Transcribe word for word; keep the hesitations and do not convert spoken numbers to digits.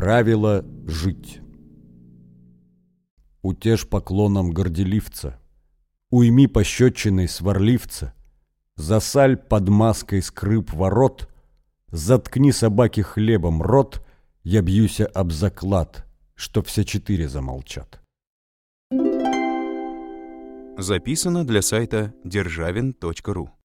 Правило жить. Утешь поклоном горделивца, уйми пощечиной сварливца, засаль под маской скрып ворот, заткни собаке хлебом рот, я бьюся об заклад, что все четыре замолчат. Записано для сайта державин точка ру.